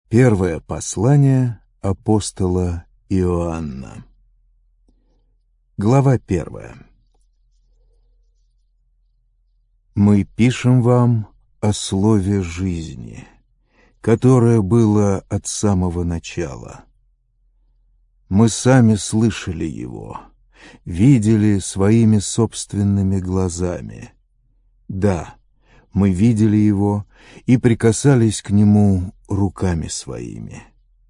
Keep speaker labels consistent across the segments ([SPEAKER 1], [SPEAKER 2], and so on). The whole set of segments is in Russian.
[SPEAKER 1] Первое послание апостола Иоанна. Глава 1. Мы пишем вам о слове жизни, которое было от самого начала. Мы сами слышали его, видели своими собственными глазами. Да, мы видели его и прикасались к нему руками своими.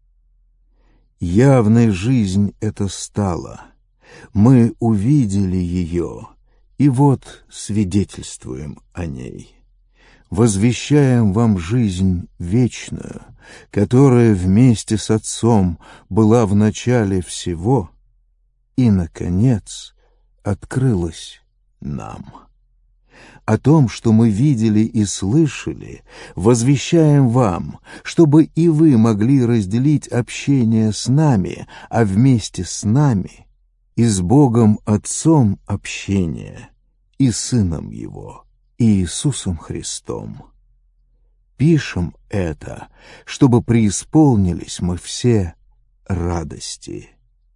[SPEAKER 1] Явной жизнь это стала. Мы увидели ее, и вот свидетельствуем о ней. Возвещаем вам жизнь вечную, которая вместе с Отцом была в начале всего и, наконец, открылась нам. О том, что мы видели и слышали, возвещаем вам, чтобы и вы могли разделить общение с нами, а вместе с нами и с Богом Отцом общение, и Сыном Его, Иисусом Христом. Пишем это, чтобы преисполнились мы все радости.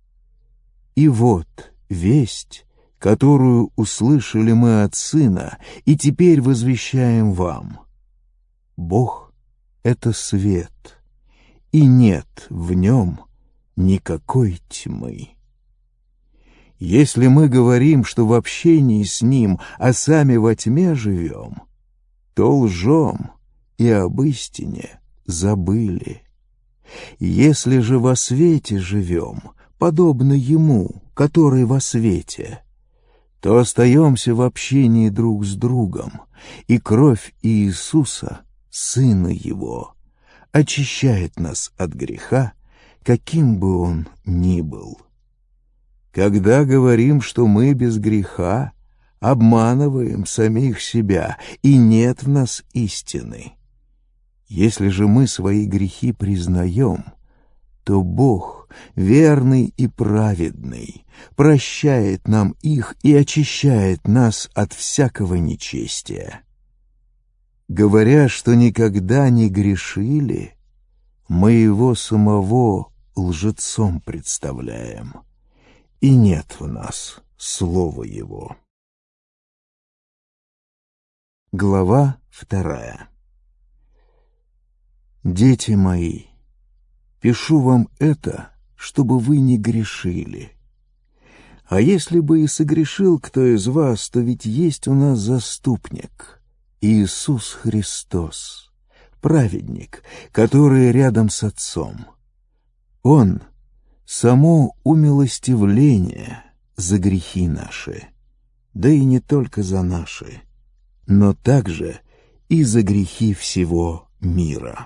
[SPEAKER 1] И вот весть, которую услышали мы от Сына, и теперь возвещаем вам. Бог — это свет, и нет в нем никакой тьмы. Если мы говорим, что в общении с Ним, а сами во тьме живем, то лжем и об истине забыли. Если же во свете живем, подобно Ему, который во свете, то остаемся в общении друг с другом, и кровь Иисуса, Сына Его, очищает нас от греха, каким бы он ни был. Когда говорим, что мы без греха, обманываем самих себя, и нет в нас истины. Если же мы свои грехи признаем, то Бог, верный и праведный, прощает нам их и очищает нас от всякого нечестия. Говоря, что никогда не грешили, мы Его самого лжецом представляем, и нет в нас слова Его. Глава 2. Дети мои, пишу вам это, чтобы вы не грешили. А если бы и согрешил кто из вас, то ведь есть у нас заступник, Иисус Христос, праведник, который рядом с Отцом. Он — само умилостивление за грехи наши, да и не только за наши, но также и за грехи всего мира.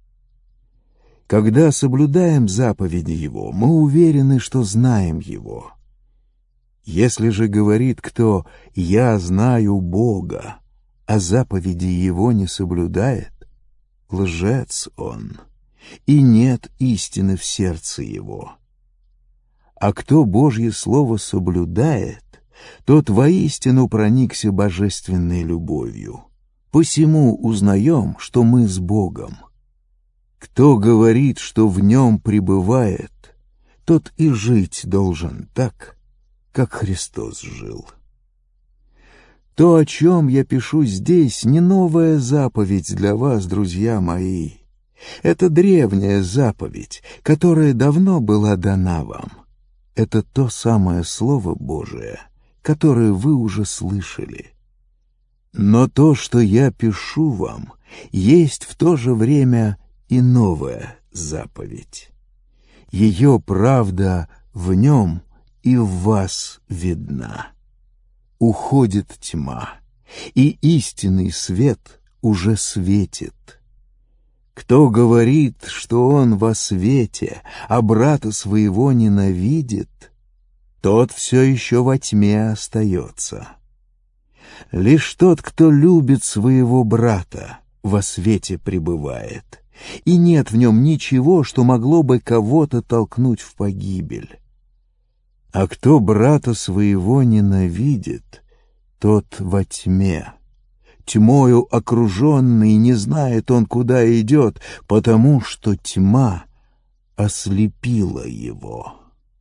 [SPEAKER 1] Когда соблюдаем заповеди Его, мы уверены, что знаем Его. Если же говорит кто «Я знаю Бога», а заповеди Его не соблюдает, лжец он, и нет истины в сердце его. А кто Божье Слово соблюдает, тот воистину проникся божественной любовью. Посему узнаем, что мы с Богом. Кто говорит, что в Нем пребывает, тот и жить должен так, как Христос жил. То, о чем я пишу здесь, не новая заповедь для вас, друзья мои. Это древняя заповедь, которая давно была дана вам. Это то самое Слово Божие, которое вы уже слышали. Но то, что я пишу вам, есть в то же время и новая заповедь. Ее правда в нем и в вас видна. Уходит тьма, и истинный свет уже светит. Кто говорит, что он во свете, а брата своего ненавидит, тот все еще во тьме остается. Лишь тот, кто любит своего брата, во свете пребывает, и нет в нем ничего, что могло бы кого-то толкнуть в погибель. А кто брата своего ненавидит, тот во тьме, тьмою окруженный, не знает он, куда идет, потому что тьма ослепила его.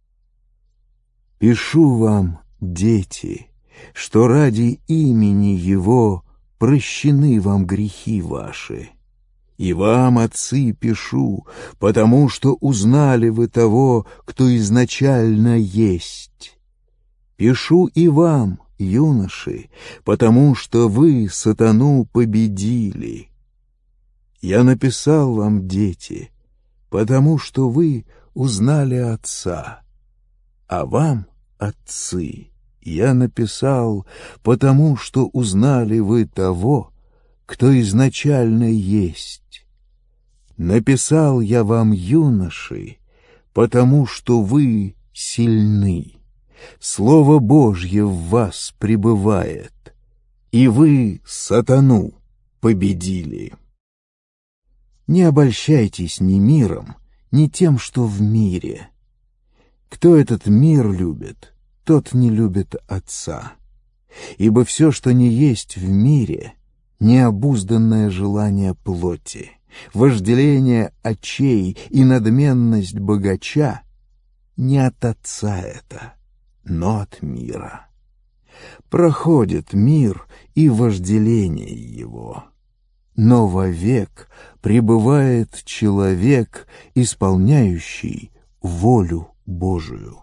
[SPEAKER 1] Пишу вам, дети, что ради имени Его прощены вам грехи ваши. И вам, отцы, пишу, потому что узнали вы того, кто изначально есть. Пишу и вам, юноши, потому что вы сатану победили. Я написал вам, дети, потому что вы узнали Отца, а вам, отцы, я написал, потому что узнали вы того, кто изначально есть. Написал я вам, юноши, потому что вы сильны. Слово Божье в вас пребывает, и вы сатану победили. Не обольщайтесь ни миром, ни тем, что в мире. Кто этот мир любит, тот не любит Отца. Ибо все, что не есть в мире, необузданное желание плоти, вожделение очей и надменность богача, не от Отца это, но от мира. Проходит мир и вожделение его, но вовек пребывает человек, исполняющий волю Божию.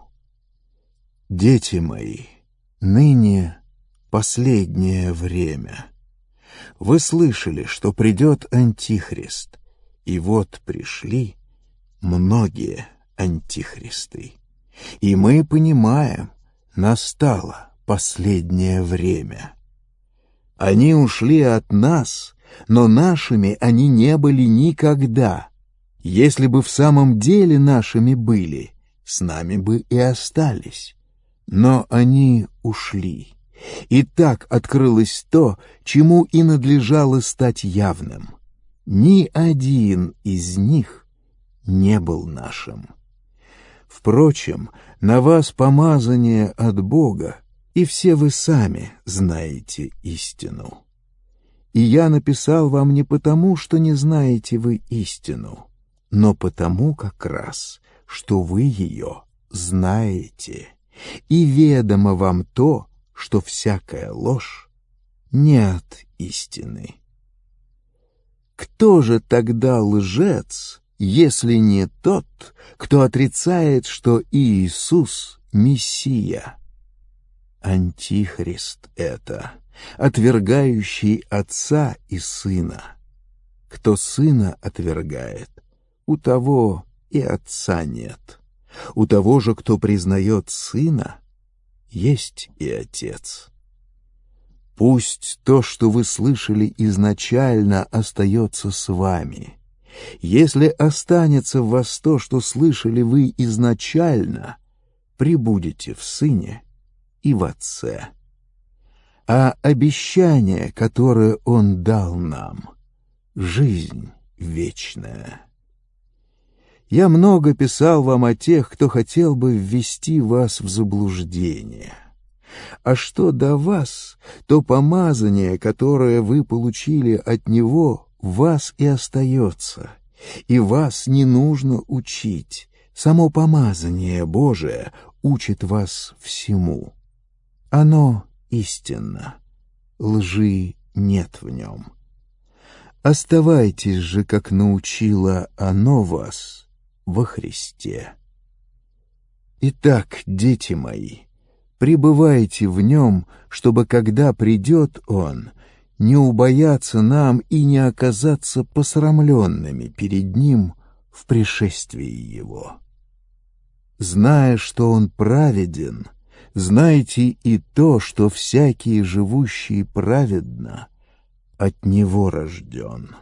[SPEAKER 1] Дети мои, ныне последнее время. Вы слышали, что придет Антихрист, и вот пришли многие антихристы. И мы понимаем, настало последнее время. Они ушли от нас, но нашими они не были никогда. Если бы в самом деле нашими были, с нами бы и остались. Но они ушли, и так открылось то, чему и надлежало стать явным. Ни один из них не был нашим. Впрочем, на вас помазание от Бога, и все вы сами знаете истину. И я написал вам не потому, что не знаете вы истину, но потому как раз, что вы ее знаете, и ведомо вам то, что всякая ложь не от истины. Кто же тогда лжец, если не тот, кто отрицает, что Иисус — Мессия? Антихрист это, отвергающий Отца и Сына. Кто Сына отвергает, у того и Отца нет. У того же, кто признает Сына, есть и Отец. Пусть то, что вы слышали изначально, остается с вами. Если останется в вас то, что слышали вы изначально, пребудете в Сыне и в Отце. А обещание, которое Он дал нам, — жизнь вечная. Я много писал вам о тех, кто хотел бы ввести вас в заблуждение. А что до вас, то помазание, которое вы получили от Него, в вас и остается, и вас не нужно учить. Само помазание Божие учит вас всему. Оно истинно, лжи нет в нем. Оставайтесь же, как научило оно вас, во Христе. Итак, дети мои, пребывайте в Нем, чтобы, когда придет Он, не убояться нам и не оказаться посрамленными перед Ним в пришествии Его. Зная, что Он праведен, знайте и то, что всякий, живущий праведно, от Него рожден.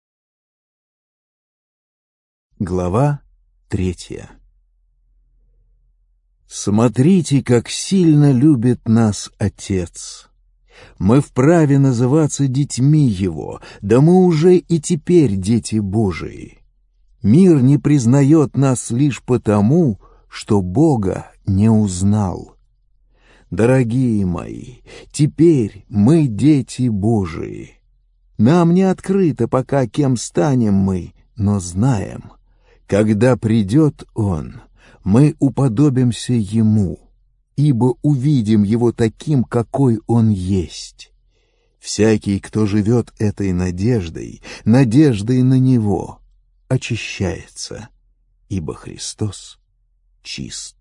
[SPEAKER 1] Глава 3. Смотрите, как сильно любит нас Отец. Мы вправе называться детьми Его, да мы уже и теперь дети Божии. Мир не признает нас лишь потому, что Бога не узнал. Дорогие мои, теперь мы дети Божии. Нам не открыто пока, кем станем мы, но знаем, когда придет Он, мы уподобимся Ему, ибо увидим Его таким, какой Он есть. Всякий, кто живет этой надеждой, надеждой на Него, очищается, ибо Христос чист.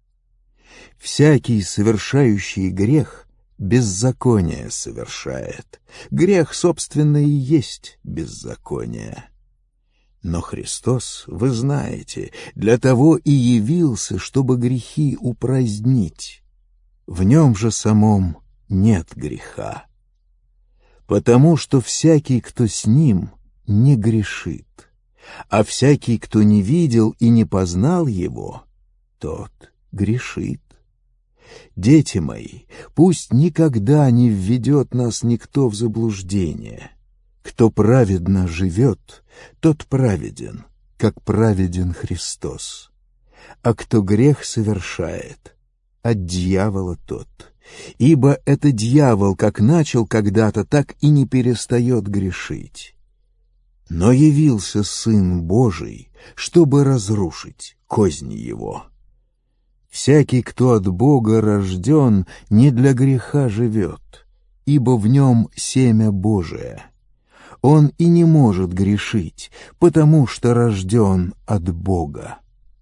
[SPEAKER 1] Всякий, совершающий грех, беззаконие совершает. Грех, собственно, и есть беззаконие. Но Христос, вы знаете, для того и явился, чтобы грехи упразднить. В Нем же самом нет греха. Потому что всякий, кто с Ним, не грешит, а всякий, кто не видел и не познал Его, тот грешит. Дети мои, пусть никогда не введет нас никто в заблуждение. Кто праведно живет, тот праведен, как праведен Христос. А кто грех совершает, от дьявола тот. Ибо это дьявол, как начал когда-то, так и не перестает грешить. Но явился Сын Божий, чтобы разрушить козни его. Всякий, кто от Бога рожден, не для греха живет, ибо в нем семя Божие. Он и не может грешить, потому что рожден от Бога.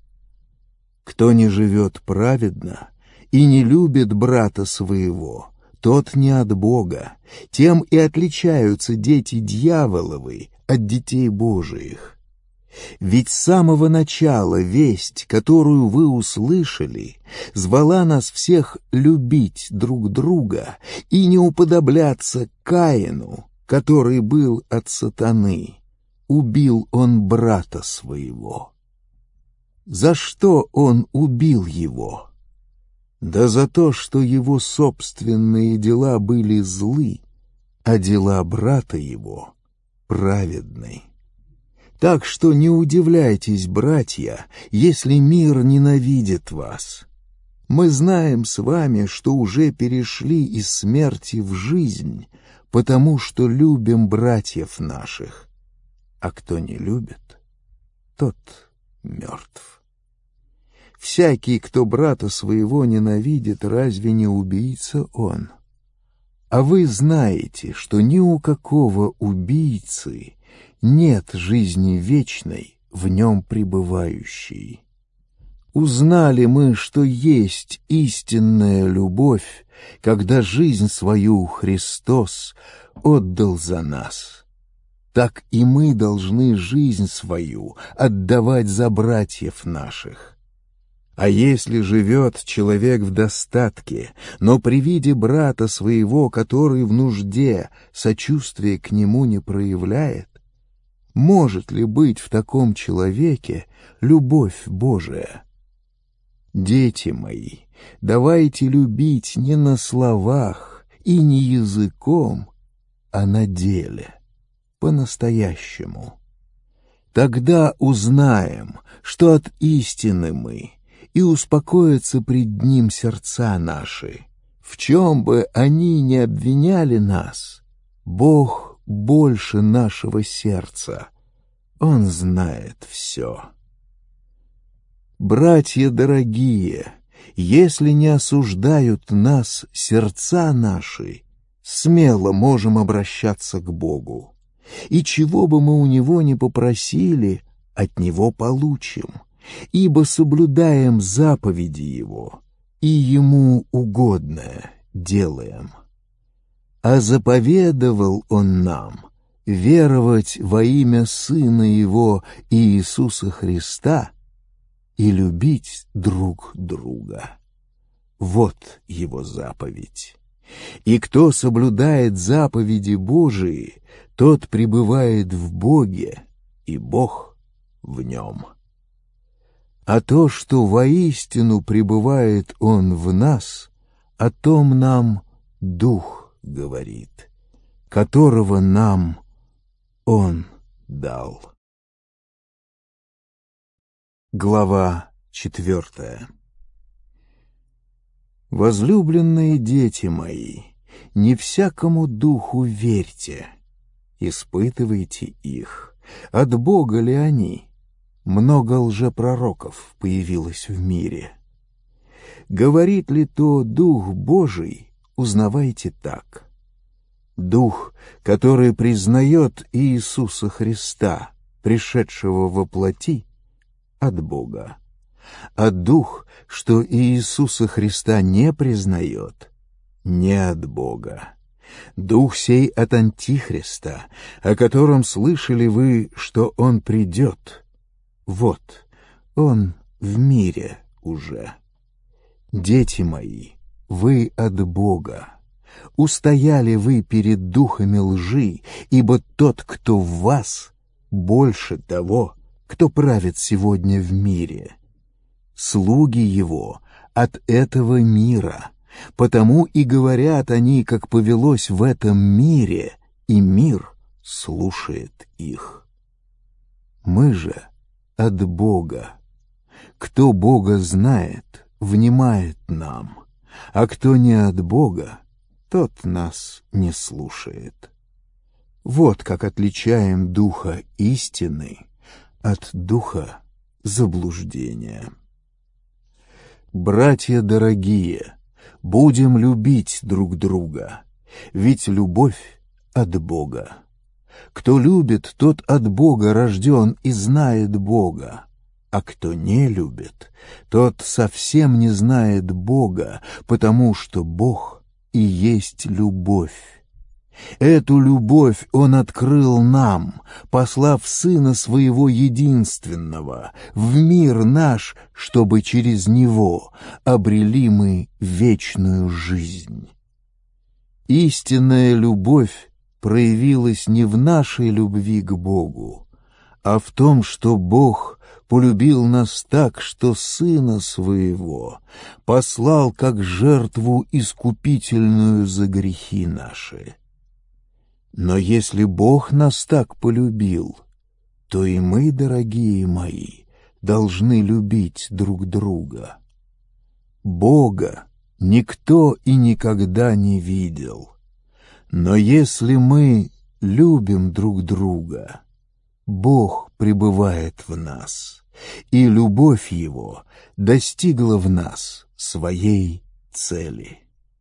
[SPEAKER 1] Кто не живет праведно и не любит брата своего, тот не от Бога. Тем и отличаются дети дьяволовы от детей Божиих. Ведь с самого начала весть, которую вы услышали, звала нас всех любить друг друга и не уподобляться Каину, который был от сатаны. Убил он брата своего. За что он убил его? Да за то, что его собственные дела были злы, а дела брата его праведны. Так что не удивляйтесь, братья, если мир ненавидит вас. Мы знаем с вами, что уже перешли из смерти в жизнь, потому что любим братьев наших. А кто не любит, тот мертв. Всякий, кто брата своего ненавидит, разве не убийца он? А вы знаете, что ни у какого убийцы нет жизни вечной, в нем пребывающей. Узнали мы, что есть истинная любовь, когда жизнь свою Христос отдал за нас. Так и мы должны жизнь свою отдавать за братьев наших. А если живет человек в достатке, но при виде брата своего, который в нужде, сочувствия к нему не проявляет, может ли быть в таком человеке любовь Божия? Дети мои, давайте любить не на словах и не языком, а на деле, по-настоящему. Тогда узнаем, что от истины мы, и успокоятся пред Ним сердца наши. В чем бы они ни обвиняли нас, Бог больше нашего сердца. Он знает все. Братья дорогие, если не осуждают нас сердца наши, смело можем обращаться к Богу. И чего бы мы у Него ни попросили, от Него получим, ибо соблюдаем заповеди Его и Ему угодное делаем. А заповедовал Он нам веровать во имя Сына Его Иисуса Христа и любить друг друга. Вот Его заповедь. И кто соблюдает заповеди Божии, тот пребывает в Боге, и Бог в нем. А то, что воистину пребывает Он в нас, о том нам Дух говорит, которого нам Он дал. Глава 4. Возлюбленные дети мои, не всякому духу верьте, испытывайте их, от Бога ли они. Много лжепророков появилось в мире. Говорит ли то Дух Божий, узнавайте так. Дух, который признает Иисуса Христа, пришедшего во плоти, от Бога. А дух, что Иисуса Христа не признает, не от Бога. Дух сей от Антихриста, о котором слышали вы, что он придет. Вот, он в мире уже. Дети мои, вы от Бога. Устояли вы перед духами лжи, ибо тот, кто в вас, больше того, кто правит сегодня в мире. Слуги его от этого мира, потому и говорят они, как повелось в этом мире, и мир слушает их. Мы же от Бога. Кто Бога знает, внимает нам, а кто не от Бога, тот нас не слушает. Вот как отличаем духа истины от духа заблуждения. Братья дорогие, будем любить друг друга, ведь любовь от Бога. Кто любит, тот от Бога рожден и знает Бога, а кто не любит, тот совсем не знает Бога, потому что Бог и есть любовь. Эту любовь Он открыл нам, послав Сына Своего Единственного в мир наш, чтобы через Него обрели мы вечную жизнь. Истинная любовь проявилась не в нашей любви к Богу, а в том, что Бог полюбил нас так, что Сына Своего послал как жертву искупительную за грехи наши. Но если Бог нас так полюбил, то и мы, дорогие мои, должны любить друг друга. Бога никто и никогда не видел. Но если мы любим друг друга, Бог пребывает в нас, и любовь Его достигла в нас своей цели.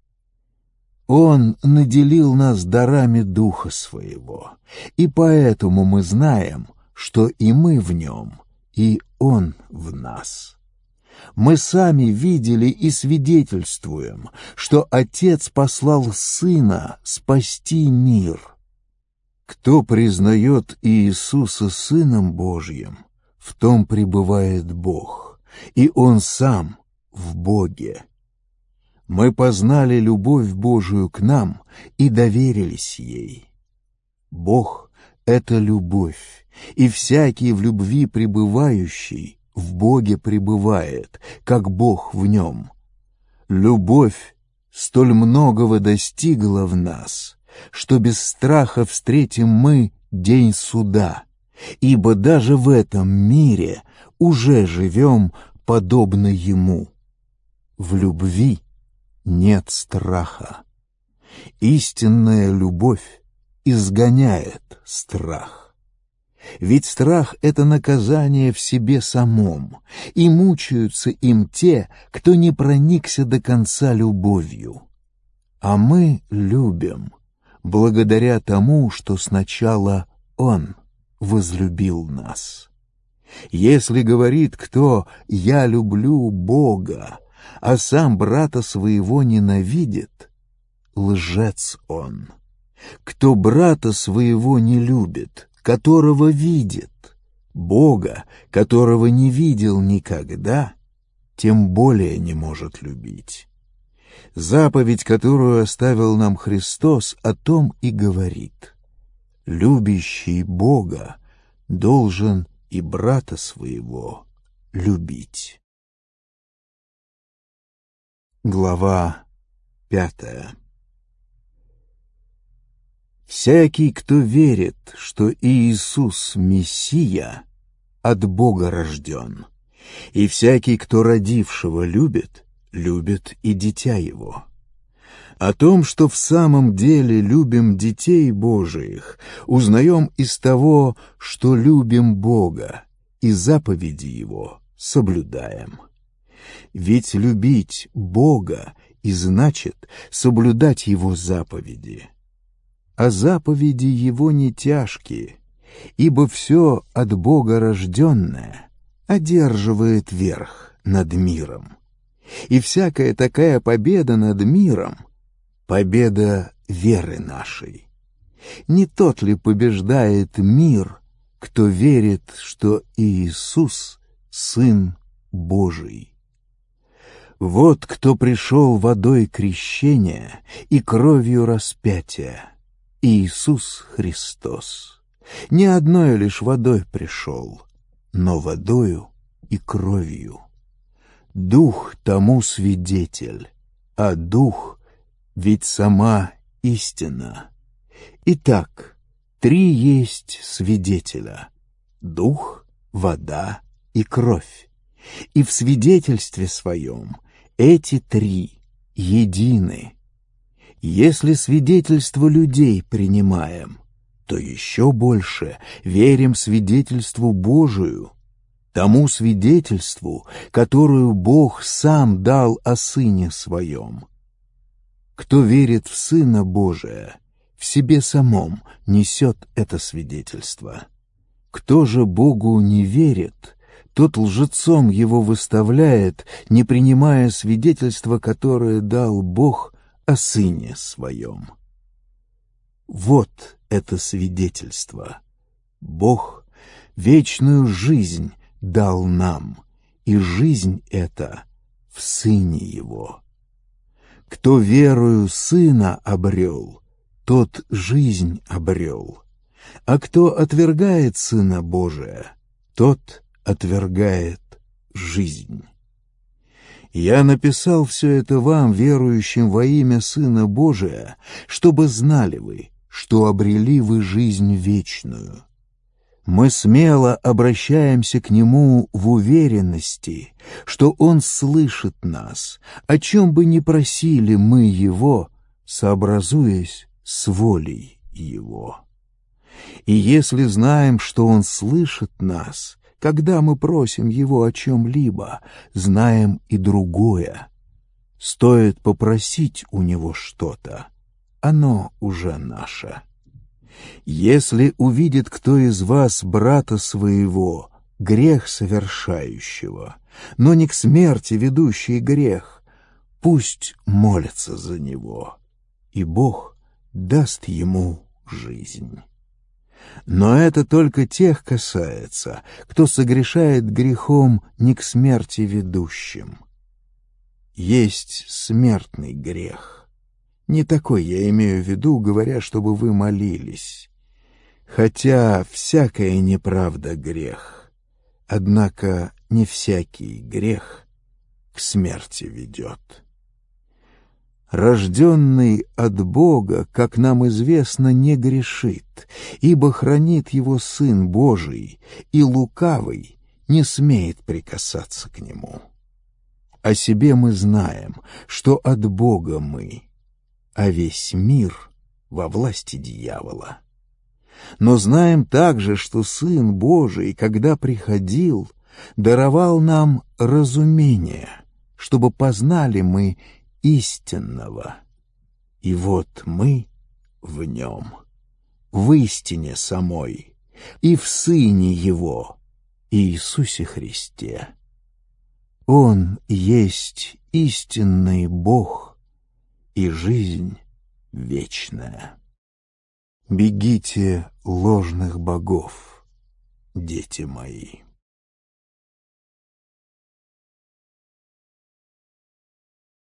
[SPEAKER 1] Он наделил нас дарами Духа Своего, и поэтому мы знаем, что и мы в Нем, и Он в нас. Мы сами видели и свидетельствуем, что Отец послал Сына спасти мир. Кто признает Иисуса Сыном Божьим, в том пребывает Бог, и Он сам в Боге. Мы познали любовь Божию к нам и доверились ей. Бог — это любовь, и всякий в любви пребывающий в Боге пребывает, как Бог в нем. Любовь столь многого достигла в нас, что без страха встретим мы день суда, ибо даже в этом мире уже живем подобно Ему. В любви нет страха. Истинная любовь изгоняет страх. Ведь страх — это наказание в себе самом, и мучаются им те, кто не проникся до конца любовью. А мы любим благодаря тому, что сначала Он возлюбил нас. Если говорит кто «я люблю Бога», а сам брата своего ненавидит, лжец он. Кто брата своего не любит, которого видит, Бога, которого не видел никогда, тем более не может любить. Заповедь, которую оставил нам Христос, о том и говорит: любящий Бога должен и брата своего любить. Глава 5. Всякий, кто верит, что Иисус Мессия, от Бога рожден, и всякий, кто родившего любит, любит и дитя его. О том, что в самом деле любим детей Божиих, узнаем из того, что любим Бога и заповеди Его соблюдаем. Ведь любить Бога и значит соблюдать Его заповеди. А заповеди Его не тяжкие, ибо все от Бога рожденное одерживает верх над миром. И всякая такая победа над миром — победа веры нашей. Не тот ли побеждает мир, кто верит, что Иисус — Сын Божий? Вот кто пришел водой крещения и кровью распятия — Иисус Христос. Не одной лишь водой пришел, но водою и кровью. Дух тому свидетель, а Дух — ведь сама истина. Итак, 3 есть свидетеля — дух, вода и кровь. И в свидетельстве своем эти 3 едины. Если свидетельство людей принимаем, то еще больше верим свидетельству Божию, тому свидетельству, которую Бог сам дал о Сыне Своем. Кто верит в Сына Божия, в себе самом несет это свидетельство. Кто же Богу не верит, тот лжецом его выставляет, не принимая свидетельства, которое дал Бог о Сыне Своем. Вот это свидетельство. Бог вечную жизнь дал нам, и жизнь эта в Сыне Его. Кто верою Сына обрел, тот жизнь обрел, а кто отвергает Сына Божия, тот отвергает жизнь. Я написал все это вам, верующим во имя Сына Божия, чтобы знали вы, что обрели вы жизнь вечную. Мы смело обращаемся к Нему в уверенности, что Он слышит нас, о чем бы ни просили мы Его, сообразуясь с волей Его. И если знаем, что Он слышит нас, когда мы просим Его о чем-либо, знаем и другое. Стоит попросить у Него что-то, оно уже наше. Если увидит кто из вас брата своего, грех совершающего, но не к смерти ведущий грех, пусть молится за него, и Бог даст ему жизнь. Но это только тех касается, кто согрешает грехом не к смерти ведущим. Есть смертный грех. Не такой я имею в виду, говоря, чтобы вы молились. Хотя всякая неправда — грех, однако не всякий грех к смерти ведет. Рожденный от Бога, как нам известно, не грешит, ибо хранит его Сын Божий, и лукавый не смеет прикасаться к нему. О себе мы знаем, что от Бога мы, а весь мир во власти дьявола. Но знаем также, что Сын Божий, когда приходил, даровал нам разумение, чтобы познали мы истинного. И вот мы в Нем, в истине самой, и в Сыне Его, Иисусе Христе. Он есть истинный Бог и жизнь вечная. Бегите ложных богов, дети мои.